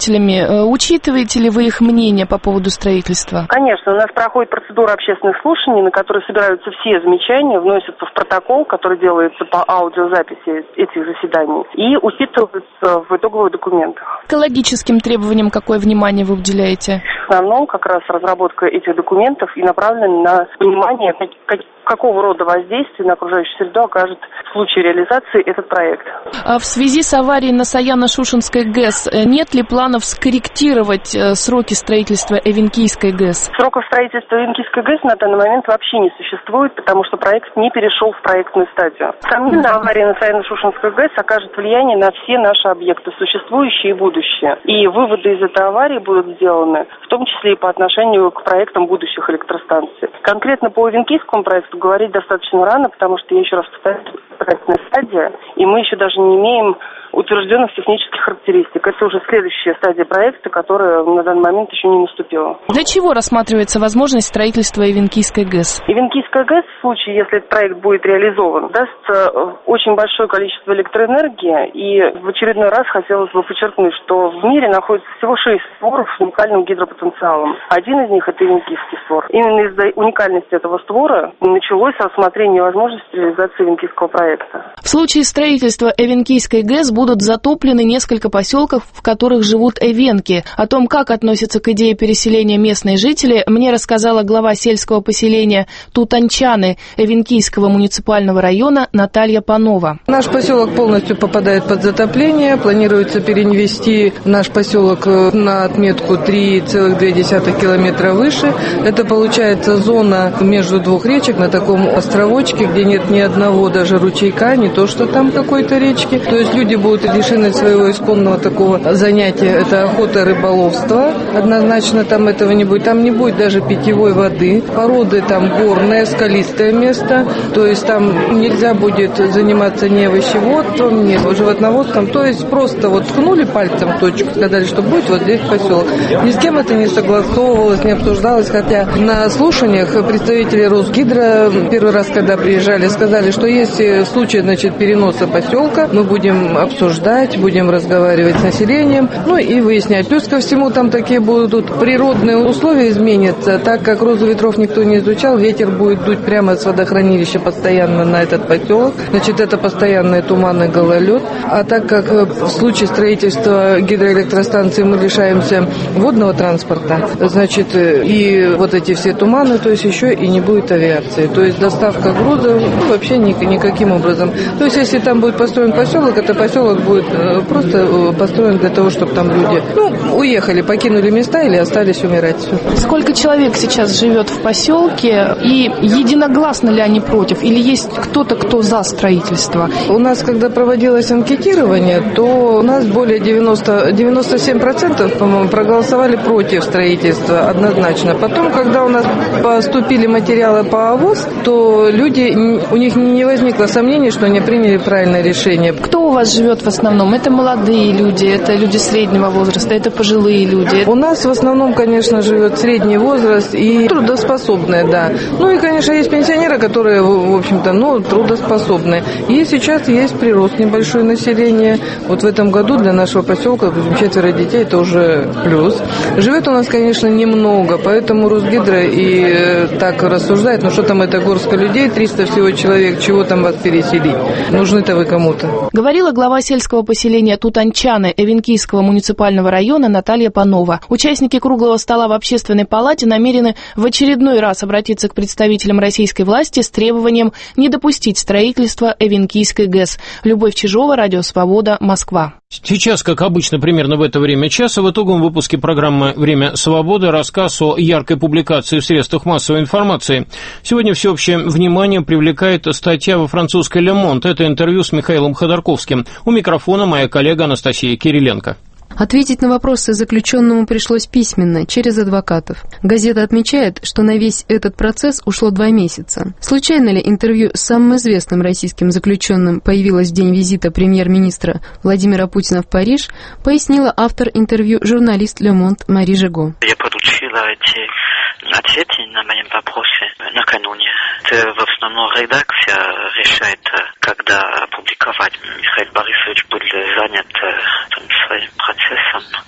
Учитываете ли вы их мнение по поводу строительства? Конечно, у нас проходит процедура общественных слушаний, на которой собираются все замечания, вносятся в протокол, который делается по аудиозаписи этих заседаний, и учитываются в итоговых документах. Экологическим требованиям какое внимание вы уделяете? В основном как раз разработка этих документов и направлена на понимание, как, как, какого рода воздействие на окружающую среду окажет в случае реализации этот проект. А в связи с аварией на Саяно-Шушенской ГЭС нет ли планов скорректировать сроки строительства Эвенкийской ГЭС? Сроков строительства Эвенкийской ГЭС на данный момент вообще не существует, потому что проект не перешел в проектную стадию. Сомнительно, авария на Саяно-Шушенской ГЭС окажет влияние на все наши объекты, существующие и будущие. И выводы из этой аварии будут сделаны, в том числе и по отношению к проектам будущих электростанций. Конкретно по Эвенкийскому проекту говорить достаточно рано, потому что, я еще раз повторяю, это проектная стадия, и мы еще даже не имеем утвержденных технических характеристик. Это уже следующая стадия проекта, которая на данный момент еще не наступила. Для чего рассматривается возможность строительства Эвенкийской ГЭС? Эвенкийская ГЭС, в случае, если этот проект будет реализован, даст очень большое количество электроэнергии, и в очередной раз хотелось бы подчеркнуть, что в мире находится всего шесть створов с уникальным гидропотенциалом. Один из них – это Эвенкийский створ. Именно из-за уникальности этого створа началось рассмотрение возможности реализации Эвенкийского проекта. В случае строительства Эвенкийской ГЭС будут затоплены несколько поселков, в которых живут эвенки. О том, как относятся к идее переселения местные жители, мне рассказала глава сельского поселения Тутанчаны Эвенкийского муниципального района Наталья Панова. Наш поселок полностью попадает под затопление. Планируется перенести наш поселок на отметку три целых две десятых километра выше. Это получается зона между двух речек на таком островочке, где нет ни одного даже ручейка, не то что там какой-то речки. То есть люди будут лишены своего исконного такого занятия. Это охота, рыболовство. Однозначно там этого не будет. Там не будет даже питьевой воды. Породы там горное, скалистое место. То есть там нельзя будет заниматься ни овощеводством, ни животноводством. То есть просто вот ткнули пальцем в точку, сказали, что будет вот здесь поселок. Ни с кем это не согласовывалось, не обсуждалось. Хотя на слушаниях представители Росгидро первый раз, когда приезжали, сказали, что если в случае, значит, переноса поселка, мы будем обсуждать, будем разговаривать с населением, ну и выяснять. Плюс ко всему там такие будут природные условия изменятся, так как розу ветров никто не изучал, ветер будет дуть прямо с водохранилища постоянно на этот поселок, значит, это постоянный туман и гололед. А так как в случае строительства гидроэлектростанции мы лишаемся водного транспорта, значит, и вот эти все туманы, то есть еще и не будет авиации. То есть доставка груза ну, вообще ни, никаким образом. То есть если там будет построен поселок, это поселок будет просто построен для того, чтобы там люди ну, уехали, покинули места или остались умирать. Сколько человек сейчас живет в поселке и единогласно ли они против? Или есть кто-то, кто за строительство? У нас, когда проводилось анкетирование, то у нас более девяносто, девяносто семь процентов, по-моему, проголосовали против строительства однозначно. Потом, когда у нас поступили материалы по АВОС, то люди, у них не возникло сомнений, что они приняли правильное решение. Кто у вас живет в основном? Это молодые люди, это люди среднего возраста, это пожилые люди? У нас в основном, конечно, живет средний возраст и трудоспособные, да. Ну и, конечно, есть пенсионеры, которые, в общем-то, ну, трудоспособные. И сейчас есть прирост небольшой населения. Вот в этом году для нашего поселка четверо детей, это уже плюс. Живет у нас, конечно, немного, поэтому Росгидро и э, так рассуждает, ну что там это горстка людей, триста всего человек, чего там вас переселить? Нужны-то вы кому-то. Говорила глава сельского поселения Тутанчаны Эвенкийского муниципального района Наталья Панова. Участники круглого стола в общественной палате намерены в очередной раз обратиться к представителям российской власти с требованием не допустить строительства Эвенкийской ГЭС. Любовь Чижова, Радио Свобода, Москва. Сейчас, как обычно, примерно в это время часа, в итоговом выпуске программы «Время свободы» рассказ о яркой публикации в средствах массовой информации. Сегодня всеобщее внимание привлекает статья во французской «Le Monde». Это интервью с Михаилом Ходорковским. У микрофона моя коллега Анастасия Кириленко. Ответить на вопросы заключенному пришлось письменно, через адвокатов. Газета отмечает, что на весь этот процесс ушло два месяца. Случайно ли интервью с самым известным российским заключенным появилось в день визита премьер-министра Владимира Путина в Париж, пояснила автор интервью журналист Le Monde Мари Жиго. Я получила эти ответы на мои вопросы накануне. Это в основном редакция решает, когда опубликовать. Михаил Борисович был занят там, своим процессом. Это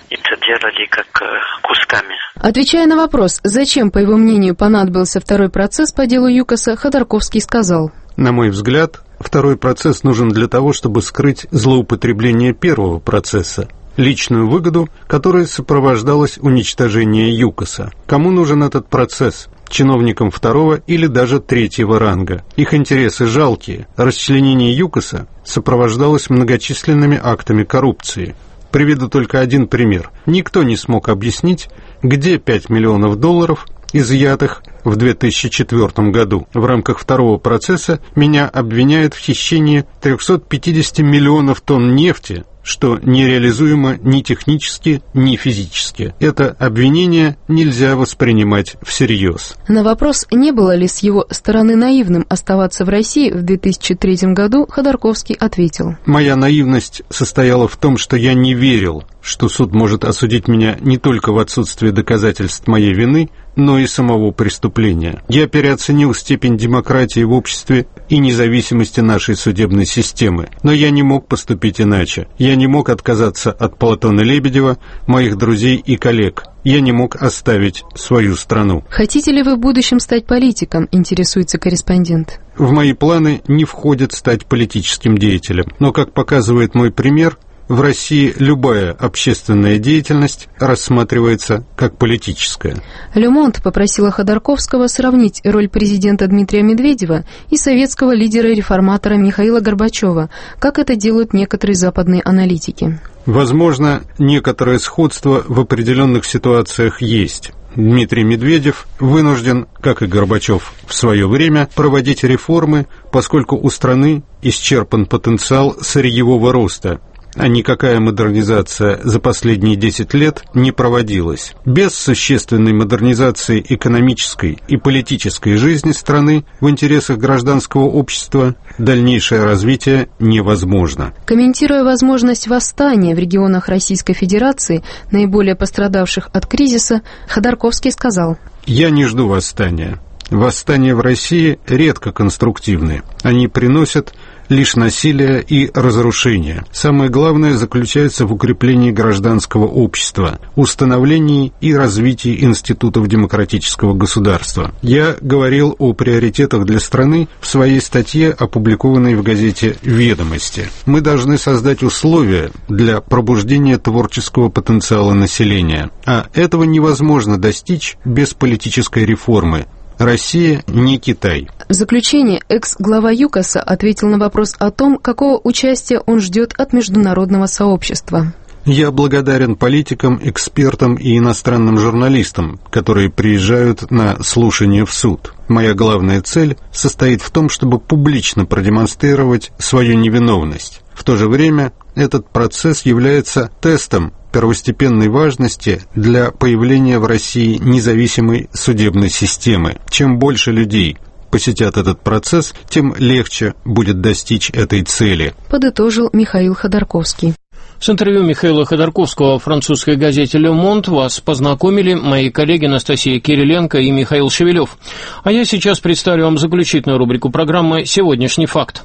делали как кусками. Отвечая на вопрос, зачем, по его мнению, понадобился второй процесс по делу ЮКОСа, Ходорковский сказал: «На мой взгляд, второй процесс нужен для того, чтобы скрыть злоупотребление первого процесса, личную выгоду, которой сопровождалось уничтожение ЮКОСа. Кому нужен этот процесс? Чиновникам второго или даже третьего ранга. Их интересы жалкие. Расчленение ЮКОСа сопровождалось многочисленными актами коррупции. Приведу только один пример. Никто не смог объяснить, где пять миллионов долларов, изъятых в две тысячи четвёртом году. В рамках второго процесса меня обвиняют в хищении трехсот пятидесяти миллионов тонн нефти, что нереализуемо ни технически, ни физически. Это обвинение нельзя воспринимать всерьез». На вопрос, не было ли с его стороны наивным оставаться в России в две тысячи третьем году, Ходорковский ответил: «Моя наивность состояла в том, что я не верил, что суд может осудить меня не только в отсутствии доказательств моей вины, но и самого преступления. Я переоценил степень демократии в обществе и независимости нашей судебной системы. Но я не мог поступить иначе. Я не мог отказаться от Платона Лебедева, моих друзей и коллег. Я не мог оставить свою страну». Хотите ли вы в будущем стать политиком, интересуется корреспондент. В мои планы не входит стать политическим деятелем. Но, как показывает мой пример, в России любая общественная деятельность рассматривается как политическая. Ле Монт попросила Ходорковского сравнить роль президента Дмитрия Медведева и советского лидера-реформатора Михаила Горбачева, как это делают некоторые западные аналитики. Возможно, некоторое сходство в определенных ситуациях есть. Дмитрий Медведев вынужден, как и Горбачев в свое время, проводить реформы, поскольку у страны исчерпан потенциал сырьевого роста, а никакая модернизация за последние десять лет не проводилась. Без существенной модернизации экономической и политической жизни страны в интересах гражданского общества дальнейшее развитие невозможно. Комментируя возможность восстания в регионах Российской Федерации, наиболее пострадавших от кризиса, Ходорковский сказал: «Я не жду восстания. Восстания в России редко конструктивны. Они приносят лишь насилие и разрушение. Самое главное заключается в укреплении гражданского общества, установлении и развитии институтов демократического государства. Я говорил о приоритетах для страны в своей статье, опубликованной в газете «Ведомости». Мы должны создать условия для пробуждения творческого потенциала населения, а этого невозможно достичь без политической реформы. Россия не Китай». В заключение экс-глава ЮКОСа ответил на вопрос о том, какого участия он ждет от международного сообщества. «Я благодарен политикам, экспертам и иностранным журналистам, которые приезжают на слушание в суд. Моя главная цель состоит в том, чтобы публично продемонстрировать свою невиновность. В то же время этот процесс является тестом первостепенной важности для появления в России независимой судебной системы. Чем больше людей посетят этот процесс, тем легче будет достичь этой цели», подытожил Михаил Ходорковский. С интервью Михаила Ходорковского в французской газете «Ле Монт» вас познакомили мои коллеги Анастасия Кириленко и Михаил Шевелев. А я сейчас представлю вам заключительную рубрику программы «Сегодняшний факт».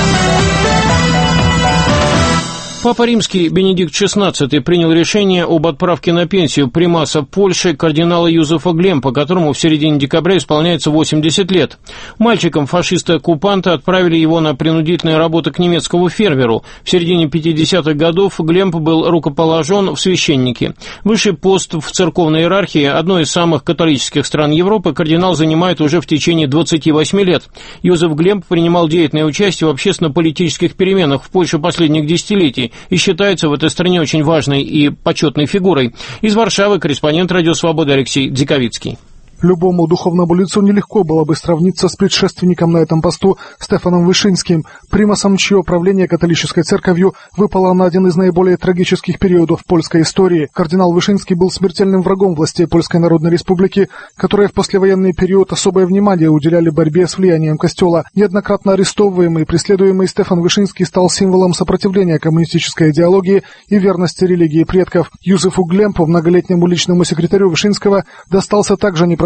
Папа Римский Бенедикт шестнадцатый принял решение об отправке на пенсию примаса Польши кардинала Юзефа Глемпа, которому в середине декабря исполняется восемьдесят лет. Мальчиком фашисты-оккупанты отправили его на принудительные работы к немецкому фермеру. В середине пятидесятых годов Глемп был рукоположен в священники. Высший пост в церковной иерархии одной из самых католических стран Европы кардинал занимает уже в течение двадцати восьми лет. Юзеф Глемп принимал деятельное участие в общественно-политических переменах в Польше последних десятилетий и считается в этой стране очень важной и почетной фигурой. Из Варшавы корреспондент «Радио Свобода» Алексей Дзиковицкий. Любому духовному лицу нелегко было бы сравниться с предшественником на этом посту Стефаном Вышинским, примасом, чье правление католической церковью выпало на один из наиболее трагических периодов польской истории. Кардинал Вышинский был смертельным врагом властей Польской Народной Республики, которые в послевоенный период особое внимание уделяли борьбе с влиянием костела. Неоднократно арестовываемый и преследуемый Стефан Вышинский стал символом сопротивления коммунистической идеологии и верности религии предков. Юзефу Глемпу, многолетнему личному секретарю Вышинского, достался также непростой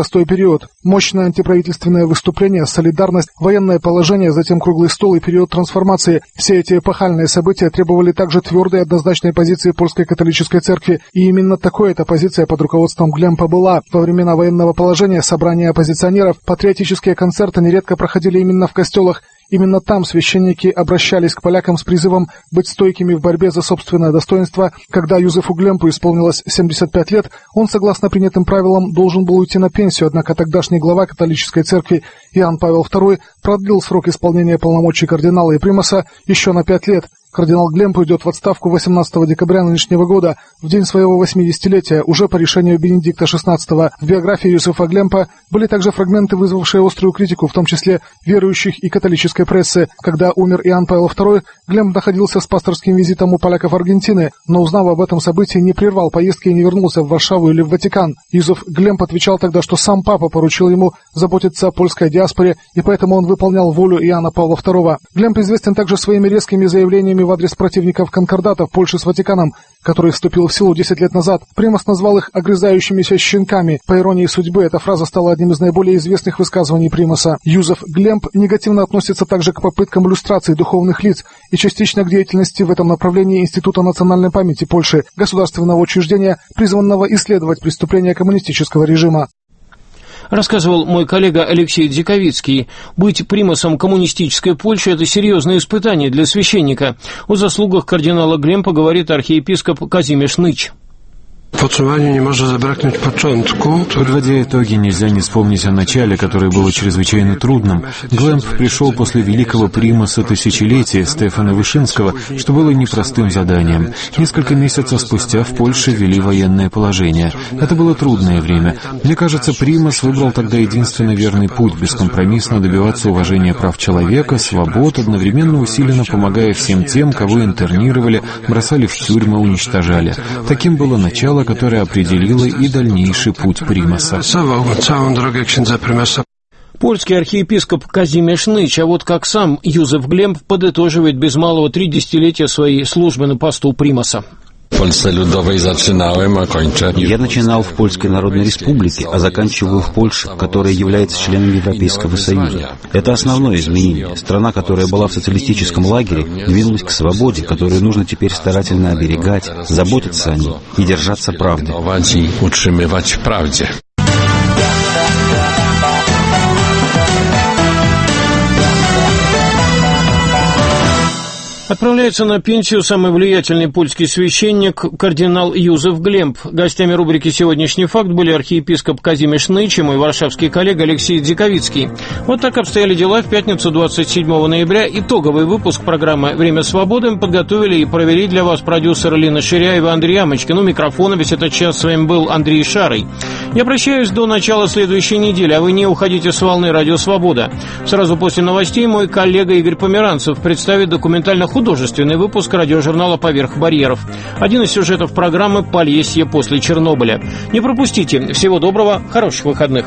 непростой период. Мощное антиправительственное выступление, солидарность, военное положение, затем круглый стол и период трансформации. Все эти эпохальные события требовали также твердой и однозначной позиции Польской католической церкви. И именно такой эта позиция под руководством Глемпа была. Во времена военного положения собрания оппозиционеров, патриотические концерты нередко проходили именно в костелах. Именно там священники обращались к полякам с призывом быть стойкими в борьбе за собственное достоинство. Когда Юзефу Глемпу исполнилось семьдесят пять лет, он, согласно принятым правилам, должен был уйти на пенсию, однако тогдашний глава католической церкви Иоанн Павел второй продлил срок исполнения полномочий кардинала и примаса еще на пять лет. Кардинал Глемп уйдет в отставку восемнадцатого декабря нынешнего года, в день своего восьмидесятилетия, уже по решению Бенедикта шестнадцатого. В биографии Юзефа Глемпа были также фрагменты, вызвавшие острую критику, в том числе верующих и католической прессы. Когда умер Иоанн Павел второй, Глемп находился с пасторским визитом у поляков Аргентины, но, узнав об этом событии, не прервал поездки и не вернулся в Варшаву или в Ватикан. Юзеф Глемп отвечал тогда, что сам папа поручил ему заботиться о польской диаспоре, и поэтому он выполнял волю Иоанна Павла второго. Глемп известен также своими резкими заявлениями в адрес противников конкордата в Польше с Ватиканом, который вступил в силу десять лет назад. Примас назвал их огрызающимися щенками. По иронии судьбы, эта фраза стала одним из наиболее известных высказываний Примаса. Юзеф Глемп негативно относится также к попыткам люстрации духовных лиц и частично к деятельности в этом направлении Института национальной памяти Польши, государственного учреждения, призванного исследовать преступления коммунистического режима. Рассказывал мой коллега Алексей Дзиковицкий. Быть примасом коммунистической Польши – это серьезное испытание для священника. О заслугах кардинала Глемпа говорит архиепископ Казимierz Nyć. Подсуманию не может забракнуть початку. Подводя итоги, нельзя не вспомнить о начале, которое было чрезвычайно трудным. Глемп пришел после великого примаса тысячелетия Стефана Вышинского, что было непростым заданием. Несколько месяцев спустя в Польше ввели военное положение. Это было трудное время. Мне кажется, примас выбрал тогда единственно верный путь, бескомпромиссно добиваться уважения прав человека, свобод, одновременно усиленно помогая всем тем, кого интернировали, бросали в тюрьмы, уничтожали. Таким было начало, которое определило и дальнейший путь примаса. Польский архиепископ Казимierz Nyć, а вот как сам Юзеф Глемп подытоживает без малого три десятилетия своей службы на посту примаса. Я начинал в Польской Народной Республике, а заканчиваю в Польше, которая является членом Европейского Союза. Это основное изменение. Страна, которая была в социалистическом лагере, двинулась к свободе, которую нужно теперь старательно оберегать, заботиться о ней и держаться правды. Отправляется на пенсию самый влиятельный польский священник кардинал Юзеф Глемп. Гостями рубрики «Сегодняшний факт» были архиепископ Казимierz Nyć и мой варшавский коллега Алексей Дзиковицкий. Вот так обстояли дела в пятницу двадцать седьмого ноября. Итоговый выпуск программы «Время свободы» подготовили и провели для вас продюсеры Лина Ширяева и Андрей Ямочкин. У микрофона весь этот час с вами был Андрей Шарый. Я прощаюсь до начала следующей недели, а вы не уходите с волны «Радио Свобода». Сразу после новостей мой коллега Игорь Померанцев представит документально-художественный Художественный выпуск радиожурнала «Поверх барьеров». Один из сюжетов программы «Полесье после Чернобыля». Не пропустите. Всего доброго, хороших выходных.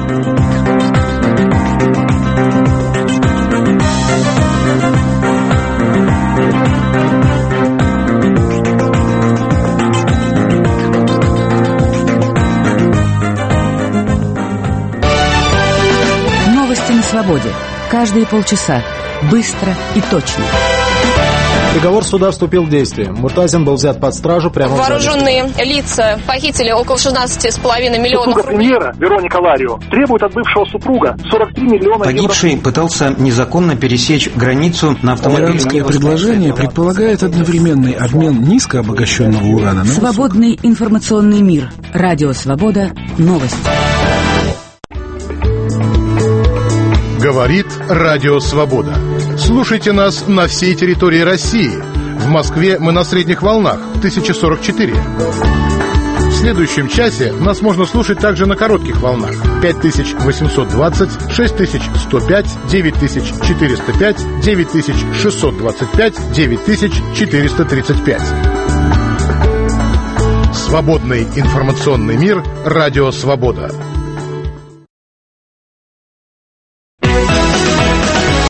Новости на свободе. Каждые полчаса. Быстро и точно. Приговор суда вступил в действие. Муртазин был взят под стражу прямо в зале. Вооруженные лица похитили около шестнадцати с половиной миллионов рублей. Супруга премьера Вероника Ларио требует от бывшего супруга сорок три миллиона евро. Погибший пытался незаконно пересечь границу на автомобиле. Иранское предложение предполагает одновременный обмен низкообогащенного урана на... Свободный информационный мир. Радио Свобода. Новости. Говорит Радио Свобода. Слушайте нас на всей территории России. В Москве мы на средних волнах тысяча сорок четыре. В следующем часе нас можно слушать также на коротких волнах пять тысяч восемьсот двадцать, шесть тысяч сто пять, девять тысяч четыреста пять, девять тысяч шестьсот двадцать пять, девять тысяч четыреста тридцать пять. Свободный информационный мир. Радио Свобода.